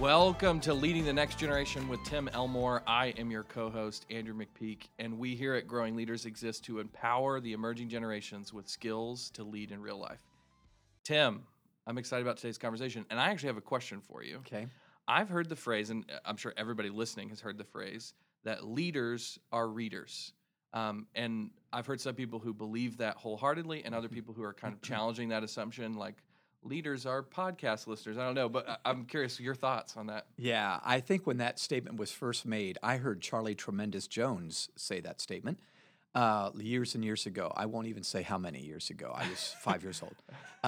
Welcome to Leading the Next Generation with Tim Elmore. I am your co-host, Andrew McPeak, and we here at Growing Leaders exist to empower the emerging generations with skills to lead in real life. Tim, I'm excited about today's conversation, and I actually have a question for you. Okay. I've heard the phrase, and I'm sure everybody listening has heard the phrase, that leaders are readers. And I've heard some people who believe that wholeheartedly and other people who are kind of challenging that assumption, like leaders are podcast listeners. I don't know, but I'm curious your thoughts on that. Yeah, I think when that statement was first made, I heard Charlie Tremendous Jones say that statement years and years ago. I won't even say how many years ago. I was 5 years old.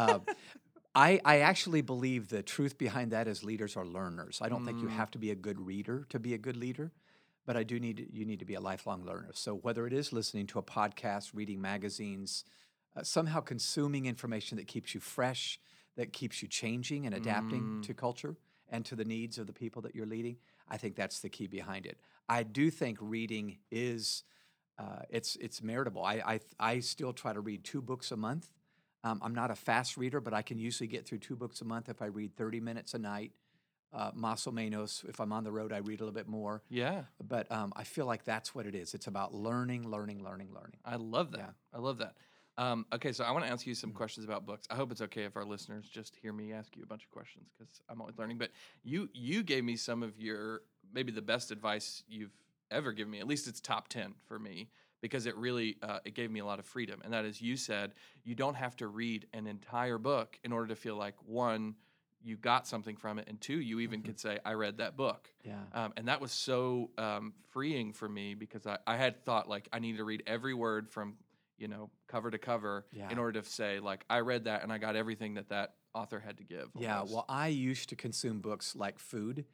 I actually believe the truth behind that is leaders are learners. I don't think you have to be a good reader to be a good leader, but you need to be a lifelong learner. So whether it is listening to a podcast, reading magazines, somehow consuming information that keeps you fresh, that keeps you changing and adapting to culture and to the needs of the people that you're leading, I think that's the key behind it. I do think reading is it's meritable. I still try to read 2 books a month. I'm not a fast reader, but I can usually get through 2 books a month if I read 30 minutes a night. Más o menos, if I'm on the road, I read a little bit more. Yeah. But I feel like that's what it is. It's about learning. I love that. Yeah. I love that. Okay, so I want to ask you some questions about books. I hope it's okay if our listeners just hear me ask you a bunch of questions because I'm always learning. But you gave me some of your, maybe the best advice you've ever given me. At least it's top 10 for me because it really, it gave me a lot of freedom. And that is, you said you don't have to read an entire book in order to feel like, one, you got something from it, and two, you even could say, I read that book. Yeah. And that was so freeing for me because I had thought, like, I need to read every word from, cover to cover in order to say, like, I read that and I got everything that author had to give. Yeah, almost. well, I used to consume books like food.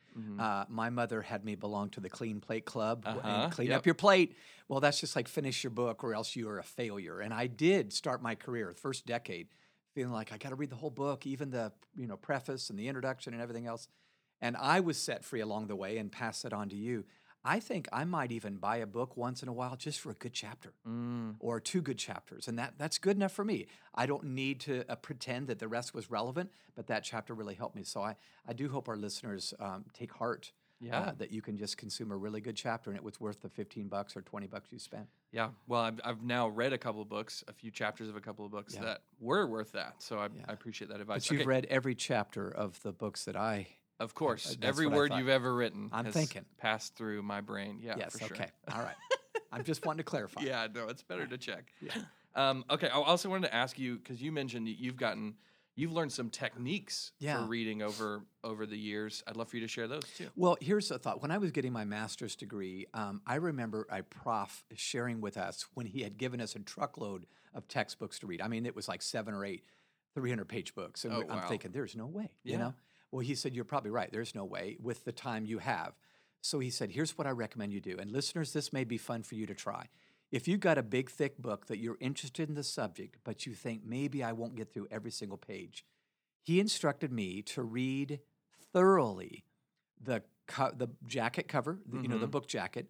My mother had me belong to the Clean Plate Club and clean up your plate. Well, that's just like finish your book or else you're a failure. And I did start my career, the first decade, feeling like I got to read the whole book, even the preface and the introduction and everything else. And I was set free along the way and pass it on to you. I think I might even buy a book once in a while just for a good chapter or 2 good chapters. And that's good enough for me. I don't need to pretend that the rest was relevant, but that chapter really helped me. So I do hope our listeners take heart that you can just consume a really good chapter and it was worth the $15 or $20 you spent. Yeah, well, I've now read a couple of books, a few chapters of a couple of books that were worth that. So I appreciate that advice. But you've read every chapter of the books that I... Of course, every word you've ever written has passed through my brain. Yeah, yes, for sure. Okay, all right. I'm just wanting to clarify. Yeah, no, it's better to check. Yeah. Okay, I also wanted to ask you, because you mentioned that you've learned some techniques for reading over the years. I'd love for you to share those too. Well, here's a thought. When I was getting my master's degree, I remember a prof sharing with us when he had given us a truckload of textbooks to read. I mean, it was like 7 or 8 300-page books. And I'm thinking, there's no way, you know? Well, he said, you're probably right. There's no way with the time you have. So he said, here's what I recommend you do. And listeners, this may be fun for you to try. If you've got a big, thick book that you're interested in the subject, but you think maybe I won't get through every single page, he instructed me to read thoroughly the jacket cover, the book jacket,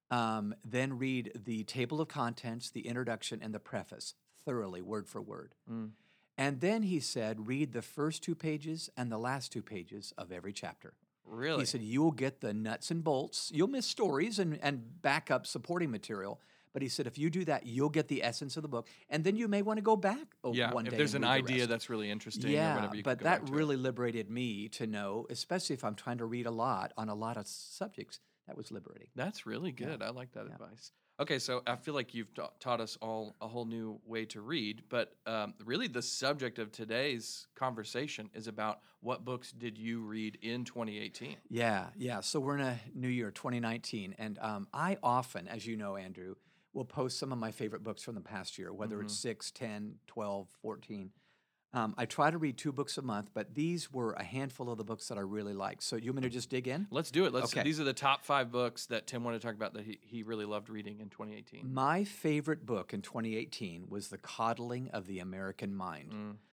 then read the table of contents, the introduction, and the preface thoroughly, word for word. And then he said, read the first 2 pages and the last 2 pages of every chapter. Really? He said, you will get the nuts and bolts. You'll miss stories and backup supporting material. But he said, if you do that, you'll get the essence of the book. And then you may want to go back one day. If there's an idea that's really interesting or whatever, you but can go back that to really liberated me to know, especially if I'm trying to read a lot on a lot of subjects, that was liberating. That's really good. I like that advice. Okay, so I feel like you've taught us all a whole new way to read, but really the subject of today's conversation is about what books did you read in 2018? Yeah. So we're in a new year, 2019, and I often, as you know, Andrew, will post some of my favorite books from the past year, whether it's 6, 10, 12, 14. I try to read 2 books a month, but these were a handful of the books that I really liked. So you want me to just dig in? Let's do it. These are the top 5 books that Tim wanted to talk about that he really loved reading in 2018. My favorite book in 2018 was The Coddling of the American Mind.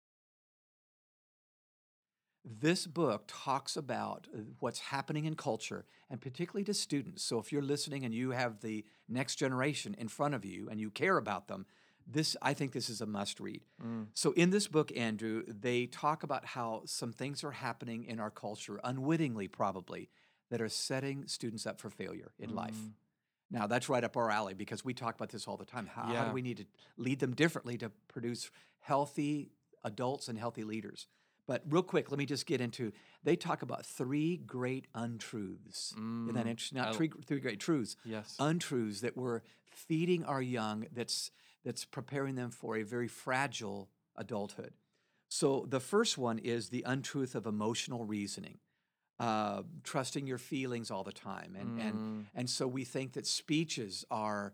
This book talks about what's happening in culture, and particularly to students. So if you're listening and you have the next generation in front of you and you care about them, I think this is a must read. Mm. So in this book, Andrew, they talk about how some things are happening in our culture, unwittingly probably, that are setting students up for failure in life. Mm. Now, that's right up our alley because we talk about this all the time. How do Yeah. we need to lead them differently to produce healthy adults and healthy leaders? But real quick, let me just get into, they talk about 3 great untruths. Isn't that Mm. interesting? Not three great truths. Yes. Untruths that we're feeding our young that's preparing them for a very fragile adulthood. So the first one is the untruth of emotional reasoning. Trusting your feelings all the time, and so we think that speeches are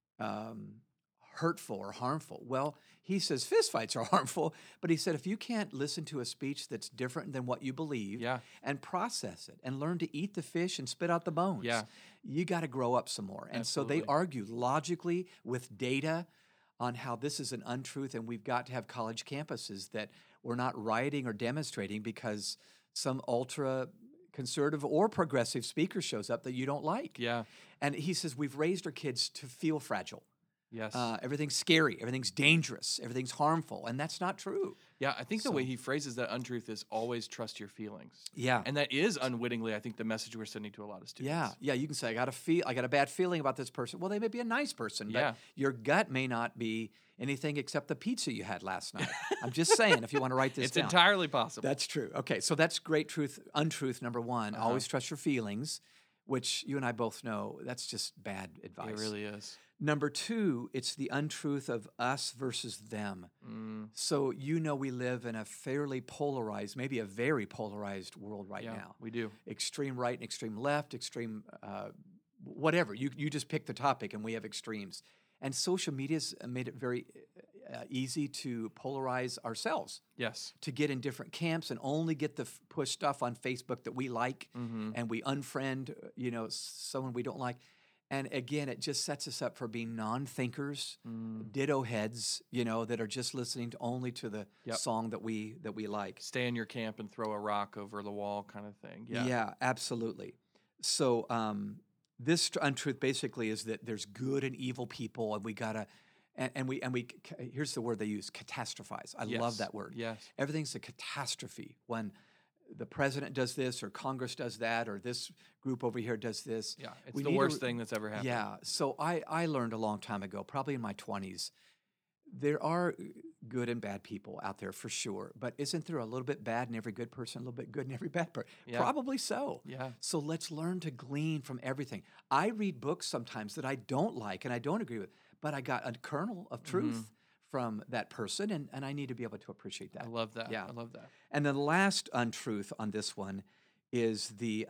hurtful or harmful. Well, he says fistfights are harmful, but he said if you can't listen to a speech that's different than what you believe Yeah. and process it and learn to eat the fish and spit out the bones, Yeah. you got to grow up some more. And so they Absolutely. argue logically with data on how this is an untruth, and we've got to have college campuses that we're not rioting or demonstrating because some ultra conservative or progressive speaker shows up that you don't like. Yeah. And he says we've raised our kids to feel fragile. Yes. Everything's scary, everything's dangerous, everything's harmful, and that's not true. Yeah, I think the So- way he phrases that untruth is always trust your feelings. Yeah. And that is unwittingly, I think, the message we're sending to a lot of students. Yeah, you can say I got a bad feeling about this person. Well, they may be a nice person, but Yeah. your gut may not be anything except the pizza you had last night. I'm just saying, if you want to write this It's down. entirely possible. That's true. Okay, so that's great untruth number one. Uh-huh. Always trust your feelings, which you and I both know that's just bad advice. It really is. Number two, it's the untruth of us versus them. Mm. So we live in a fairly polarized, maybe a very polarized world right Yeah, now. we do. Extreme right and extreme left, extreme whatever. You just pick the topic and we have extremes. And social media's made it very easy to polarize ourselves, Yes. to get in different camps and only get the push stuff on Facebook that we like, Mm-hmm. and we unfriend, someone we don't like. And again, it just sets us up for being non-thinkers, ditto heads, that are just listening only to the Yep. song that we like. Stay in your camp and throw a rock over the wall kind of thing. Yeah. Yeah, absolutely. So this untruth basically is that there's good and evil people, and we gotta, and we here's the word they use: catastrophize. I love Yes. that word. Yes. Everything's a catastrophe when the president does this, or Congress does that, or this group over here does this. Yeah. It's We the need to worst thing that's ever happened. Yeah. So I learned a long time ago, probably in my 20s, there are good and bad people out there for sure. But isn't there a little bit bad in every good person, a little bit good in every bad person? Yeah. Probably so. Yeah. So let's learn to glean from everything. I read books sometimes that I don't like and I don't agree with, but I got a kernel of truth from that person, and I need to be able to appreciate that. I love that. Yeah. I love that. And then the last untruth on this one is the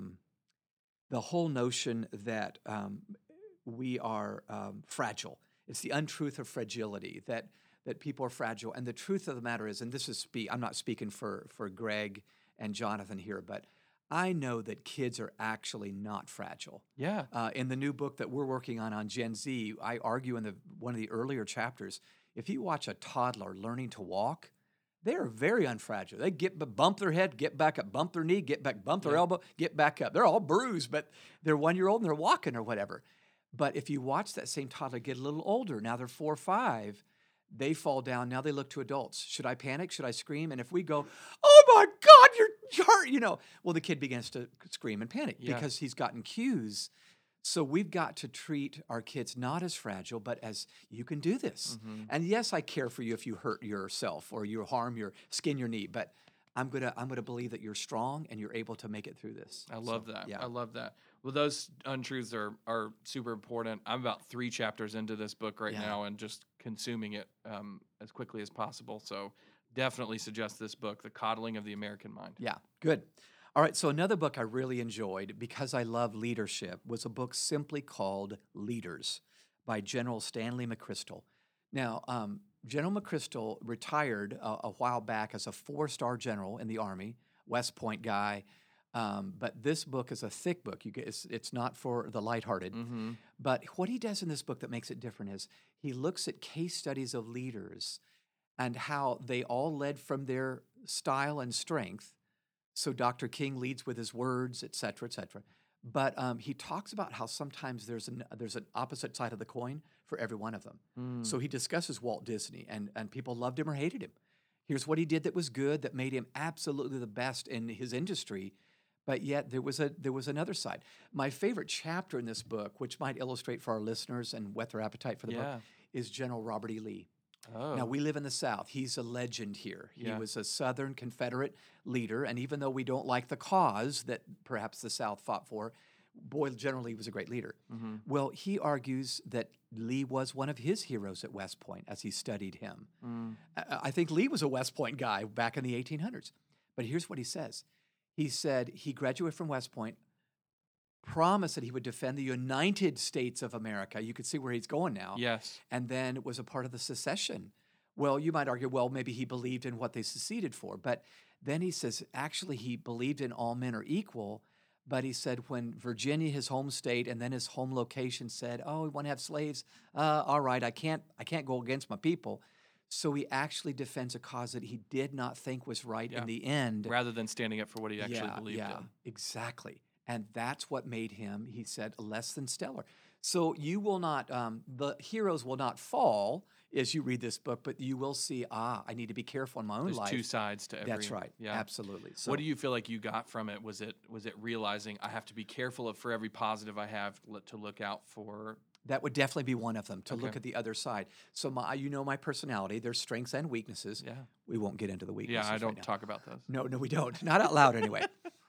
whole notion that we are fragile. It's the untruth of fragility, that people are fragile. And the truth of the matter is, and this is I'm not speaking for Greg and Jonathan here, but I know that kids are actually not fragile. Yeah. In the new book that we're working on Gen Z, I argue in one of the earlier chapters, if you watch a toddler learning to walk, they are very unfragile. They bump their head, get back up, bump their knee, get back, bump their elbow, get back up. They're all bruised, but they're 1 year old and they're walking or whatever. But if you watch that same toddler get a little older, now they're 4 or 5, they fall down. Now they look to adults. Should I panic? Should I scream? And if we go, oh my God, you're hurt, well, the kid begins to scream and panic because he's gotten cues. So we've got to treat our kids not as fragile, but as you can do this. Mm-hmm. And yes, I care for you if you hurt yourself or you harm skin your knee, but I'm gonna believe that you're strong and you're able to make it through this. I love that. Yeah. I love that. Well, those untruths are super important. I'm about 3 chapters into this book right now and just consuming it as quickly as possible. So definitely suggest this book, The Coddling of the American Mind. Yeah, good. All right, so another book I really enjoyed because I love leadership was a book simply called Leaders by General Stanley McChrystal. Now, General McChrystal retired a while back as a 4-star general in the Army, West Point guy. But this book is a thick book. It's not for the lighthearted. Mm-hmm. But what he does in this book that makes it different is he looks at case studies of leaders and how they all led from their style and strength. So Dr. King leads with his words, et cetera, et cetera. But he talks about how sometimes there's an opposite side of the coin for every one of them. Mm. So he discusses Walt Disney, and people loved him or hated him. Here's what he did that was good, that made him absolutely the best in his industry. But yet there was another side. My favorite chapter in this book, which might illustrate for our listeners and whet their appetite for the book, Yeah. is General Robert E. Lee. Oh. Now, we live in the South. He's a legend here. He Yeah. was a Southern Confederate leader, and even though we don't like the cause that perhaps the South fought for, boy, generally he was a great leader. Mhm. Well, he argues that Lee was one of his heroes at West Point as he studied him. Mm. I think Lee was a West Point guy back in the 1800s. But here's what he says. He said he graduated from West Point, promised that he would defend the United States of America. You could see where he's going now. Yes. And then was a part of the secession. Well, you might argue, well, maybe he believed in what they seceded for. But then he says, actually, he believed in all men are equal. But he said when Virginia, his home state, and then his home location said, oh, we want to have slaves. All right, I can't go against my people. So he actually defends a cause that he did not think was right Yeah. in the end. Rather than standing up for what he actually believed Yeah, in. exactly. And that's what made him, he said, less than stellar. So you will not, the heroes will not fall as you read this book, but you will see, I need to be careful in my own There's life. two sides to every. That's right. Yeah. Absolutely. So What do you feel like you got from it? Was it realizing I have to be careful of for every positive I have to look out for? that would definitely be one of them, to look Okay. at the other side. So my personality, there's strengths and weaknesses. Yeah. We won't get into the weaknesses Yeah, I right don't now. talk about those. No, we don't. Not out loud anyway.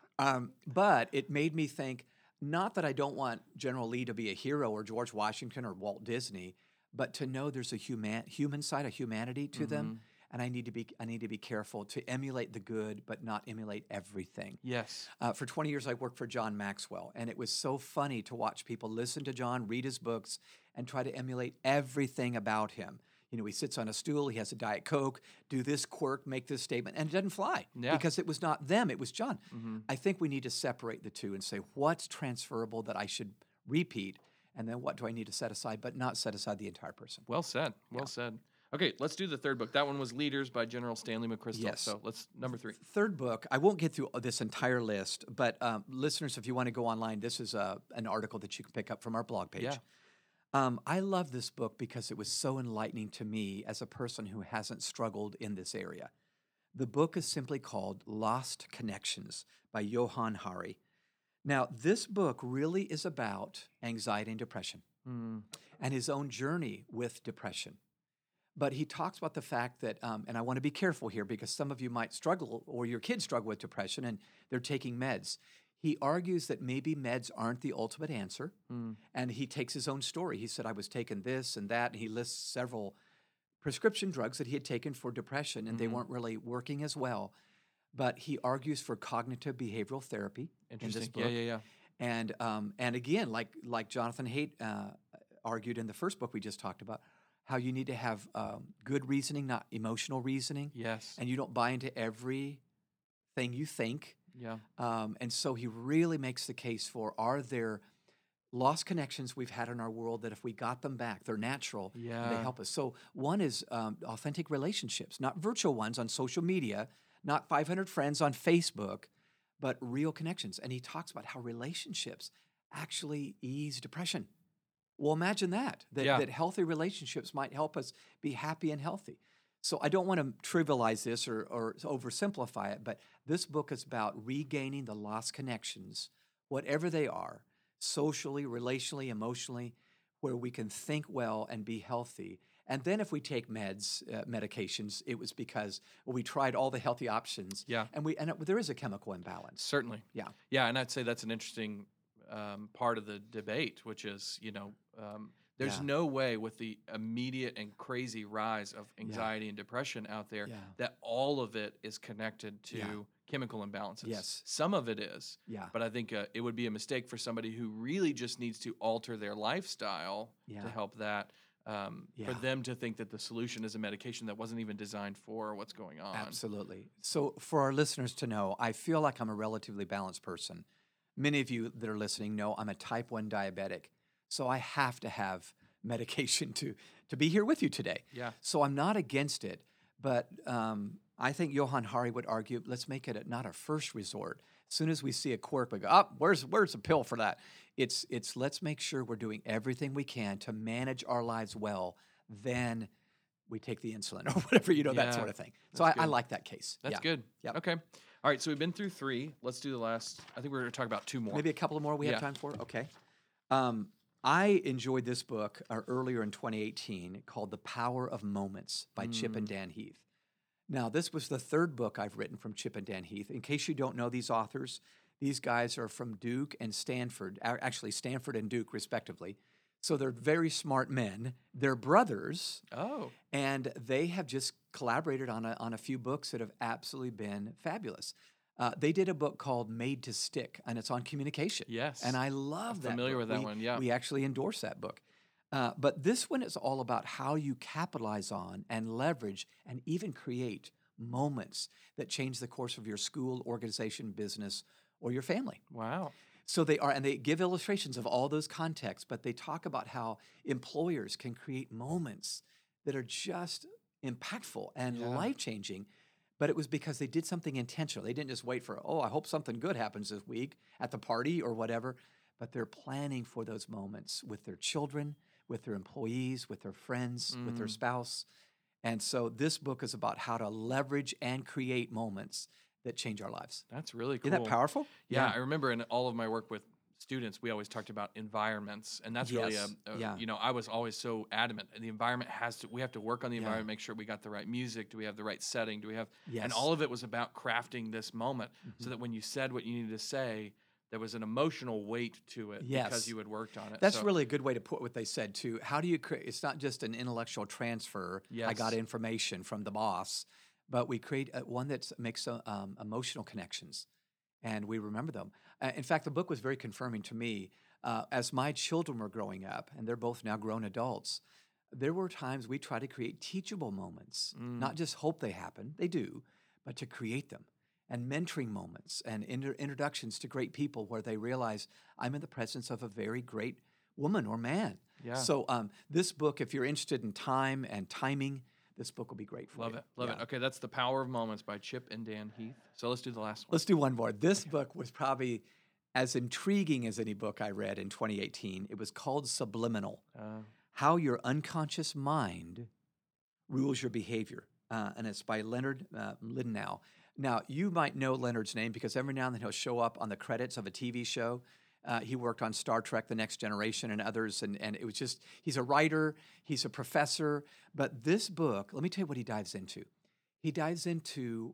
But it made me think, not that I don't want General Lee to be a hero or George Washington or Walt Disney, but to know there's a human side, a humanity to them, and I need to be careful to emulate the good, but not emulate everything. Yes. For 20 years, I worked for John Maxwell, and it was so funny to watch people listen to John, read his books, and try to emulate everything about him. You know, he sits on a stool, he has a Diet Coke, do this quirk, make this statement, and it doesn't fly Yeah. because it was not them, it was John. Mm-hmm. I think we need to separate the two and say, what's transferable that I should repeat, and then what do I need to set aside, but not set aside the entire person. Well said. Well said. Okay, let's do the third book. That one was Leaders by General Stanley McChrystal. Yes. So let's number 3. Third book, I won't get through this entire list, but listeners, if you want to go online, this is an article that you can pick up from our blog page. Yeah. I love this book because it was so enlightening to me as a person who hasn't struggled in this area. The book is simply called Lost Connections by Johann Hari. Now, this book really is about anxiety and depression Mm. and his own journey with depression. But he talks about the fact that, and I want to be careful here because some of you might struggle or your kids struggle with depression and they're taking meds. He argues that maybe meds aren't the ultimate answer, and he takes his own story. He said, I was taking this and that, and he lists several prescription drugs that he had taken for depression, and they weren't really working as well. But he argues for cognitive behavioral therapy in this Interesting. book. Yeah. And again, like Jonathan Haidt argued in the first book we just talked about, how you need to have good reasoning, not emotional reasoning, Yes. and you don't buy into everything you think. Yeah. And so he really makes the case for, are there lost connections we've had in our world that if we got them back, they're natural and they Yeah. help us. So one is authentic relationships, not virtual ones on social media, not 500 friends on Facebook, but real connections. And he talks about how relationships actually ease depression. Well, imagine that Yeah. healthy relationships might help us be happy and healthy. So I don't want to trivialize this or oversimplify it, but this book is about regaining the lost connections, whatever they are, socially, relationally, emotionally, where we can think well and be healthy. And then if we take medications, it was because we tried all the healthy options. Yeah. And there is a chemical imbalance. Certainly. Yeah. Yeah, and I'd say that's an interesting part of the debate, which is, there's Yeah. no way with the immediate and crazy rise of anxiety and depression out there Yeah. that all of it is connected to Yeah. chemical imbalances. Yes. Some of it is. Yeah. But I think it would be a mistake for somebody who really just needs to alter their lifestyle Yeah. to help that. For Yeah. them to think that the solution is a medication that wasn't even designed for what's going on. Absolutely. So for our listeners to know, I feel like I'm a relatively balanced person. Many of you that are listening know I'm a type 1 diabetic. So I have to have medication to be here with you today. Yeah. So I'm not against it, but I think Johann Hari would argue, let's make it not a first resort. As soon as we see a quirk, we go, "Oh, where's a pill for that?" It's let's make sure we're doing everything we can to manage our lives well. Then we take the insulin or whatever, that sort Yeah, of thing. So that's I good. like that case. That's Yeah. good. Yep. Okay. All right. So we've been through 3. Let's do the last. I think we're going to talk about 2 more. Maybe a couple of more we Yeah. have time for? Okay. I enjoyed this book earlier in 2018 called The Power of Moments by Chip and Dan Heath. Now, this was the 3rd book I've written from Chip and Dan Heath. In case you don't know these authors, these guys are from Duke and Stanford, actually Stanford and Duke, respectively. So they're very smart men. They're brothers, Oh. and they have just collaborated on a few books that have absolutely been fabulous. They did a book called Made to Stick, and it's on communication. Yes. And I love that familiar book. with that one, yeah. We actually endorse that book. But this one is all about how you capitalize on and leverage and even create moments that change the course of your school, organization, business, or your family. Wow. So they are, and they give illustrations of all those contexts, but they talk about how employers can create moments that are just impactful and Yeah. life-changing. But it was because they did something intentional. They didn't just wait for, I hope something good happens this week at the party or whatever. But they're planning for those moments with their children, with their employees, with their friends, with their spouse. And so this book is about how to leverage and create moments that change our lives. That's really cool. Isn't that powerful? Yeah, I remember in all of my work with students, we always talked about environments, and that's really Yes, yeah. I was always so adamant. The environment we have to work on the Yeah. environment, make sure we got the right music. Do we have the right setting? Do we have, and Yes. all of it was about crafting this moment so that when you said what you needed to say, there was an emotional weight to it Yes. because you had worked on it. That's So- really a good way to put what they said too. How do you create? It's not just an intellectual transfer. I got Yes. information from the boss, but we create one that makes emotional connections, and we remember them. In fact, the book was very confirming to me. As my children were growing up, and they're both now grown adults, there were times we try to create teachable moments, not just hope they happen. They do, but to create them. And mentoring moments and introductions to great people where they realize I'm in the presence of a very great woman or man. Yeah. So this book, if you're interested in time and timing, this book will be great for Love you. it. Love it. Yeah. Okay, that's The Power of Moments by Chip and Dan Heath. So let's do the last one. Let's do one more. This book was probably as intriguing as any book I read in 2018. It was called Subliminal, How Your Unconscious Mind Rules Your Behavior. And it's by Leonard Lindau. Now, you might know Leonard's name because every now and then he'll show up on the credits of a TV show. He worked on Star Trek: The Next Generation and others, and it was just, he's a writer, he's a professor. But this book, let me tell you what he dives into. He dives into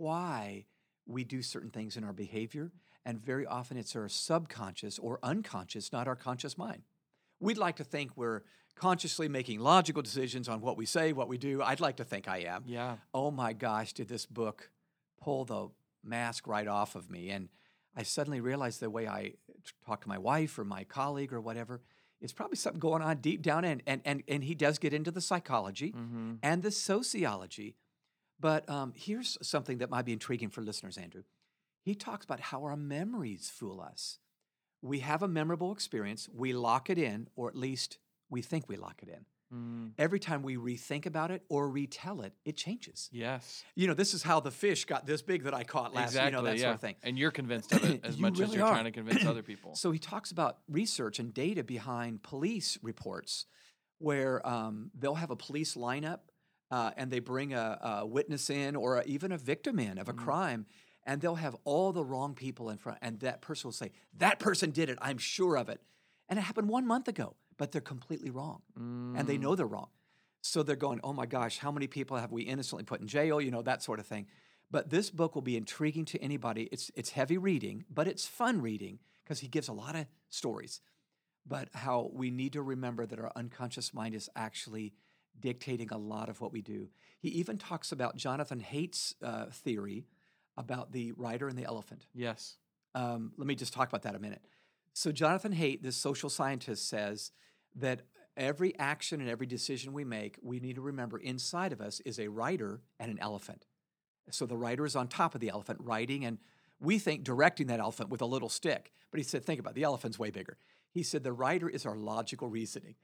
why we do certain things in our behavior, and very often it's our subconscious or unconscious, not our conscious mind. We'd like to think we're consciously making logical decisions on what we say, what we do. I'd like to think I am. Yeah. Oh my gosh, did this book pull the mask right off of me? And I suddenly realized the way I talk to my wife or my colleague or whatever, it's probably something going on deep down in. And he does get into the psychology and the sociology. But here's something that might be intriguing for listeners, Andrew. He talks about how our memories fool us. We have a memorable experience, we lock it in, or at least we think we lock it in. Every time we rethink about it or retell it, it changes. Yes. This is how the fish got this big that I caught last, Exactly. that yeah. sort of thing. And you're convinced of it as You much as really you're are. trying to convince other people. So he talks about research and data behind police reports where they'll have a police lineup and they bring a witness in or even a victim in of a crime, and they'll have all the wrong people in front, and that person will say, that person did it, I'm sure of it. And it happened 1 month ago, but they're completely wrong, and they know they're wrong. So they're going, oh my gosh, how many people have we innocently put in jail, that sort of thing. But this book will be intriguing to anybody. It's heavy reading, but it's fun reading because he gives a lot of stories. But how we need to remember that our unconscious mind is actually dictating a lot of what we do. He even talks about Jonathan Haidt's theory about the rider and the elephant. Yes. Let me just talk about that a minute. So Jonathan Haidt, this social scientist, says that every action and every decision we make, we need to remember inside of us is a rider and an elephant. So the rider is on top of the elephant riding, and we think directing that elephant with a little stick. But he said, think about it, the elephant's way bigger. He said the rider is our logical reasoning.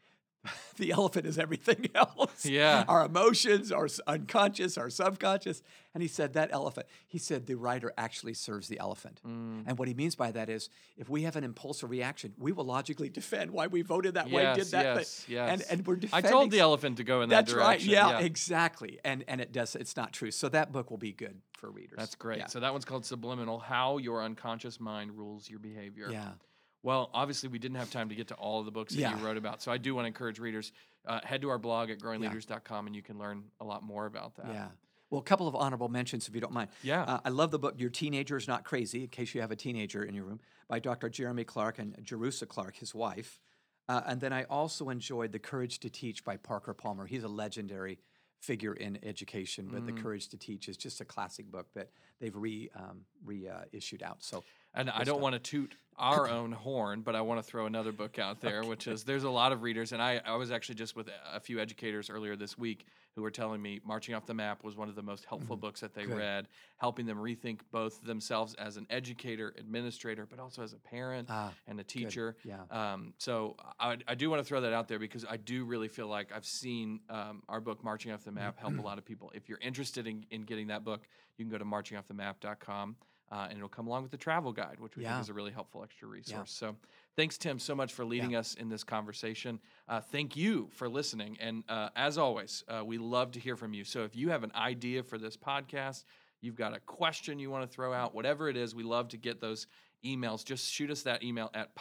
The elephant is everything else. Yeah. Our emotions, our unconscious, our subconscious. And he said that elephant, he said the writer actually serves the elephant. And what he means by that is if we have an impulsive reaction, we will logically defend why we voted that way, did that thing. Yes. And we're I defending. told the elephant to go in that That's right. direction. Yeah, exactly. And it does. It's not true. So that book will be good for readers. That's great. Yeah. So that one's called Subliminal: How Your Unconscious Mind Rules Your Behavior. Yeah. Well, obviously, we didn't have time to get to all of the books that you wrote about. So I do want to encourage readers, head to our blog at growingleaders.com, and you can learn a lot more about that. Yeah. Well, a couple of honorable mentions, if you don't mind. Yeah. I love the book, Your Teenager is Not Crazy, in case you have a teenager in your room, by Dr. Jeremy Clark and Jerusha Clark, his wife. And then I also enjoyed The Courage to Teach by Parker Palmer. He's a legendary figure in education, but The Courage to Teach is just a classic book that they've reissued out. So, and I don't want to toot our own horn, but I want to throw another book out there, which is there's a lot of readers. And I was actually just with a few educators earlier this week who were telling me Marching Off the Map was one of the most helpful books that they read, helping them rethink both themselves as an educator, administrator, but also as a parent and a teacher. Yeah. So I do want to throw that out there because I do really feel like I've seen our book, Marching Off the Map, help a lot of people. If you're interested in getting that book, you can go to marchingoffthemap.com. And it'll come along with the travel guide, which we think is a really helpful extra resource. So thanks, Tim, so much for leading us in this conversation. Thank you for listening. And as always, we love to hear from you. So if you have an idea for this podcast, you've got a question you want to throw out, whatever it is, we love to get those emails. Just shoot us that email at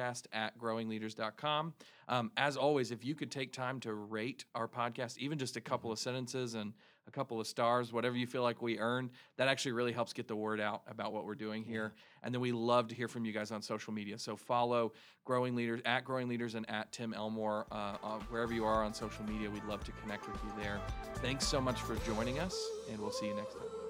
podcast@growingleaders.com. As always, if you could take time to rate our podcast, even just a couple of sentences and a couple of stars, whatever you feel like we earned, that actually really helps get the word out about what we're doing here. And then we love to hear from you guys on social media. So follow Growing Leaders, at Growing Leaders and at Tim Elmore, wherever you are on social media. We'd love to connect with you there. Thanks so much for joining us, and we'll see you next time.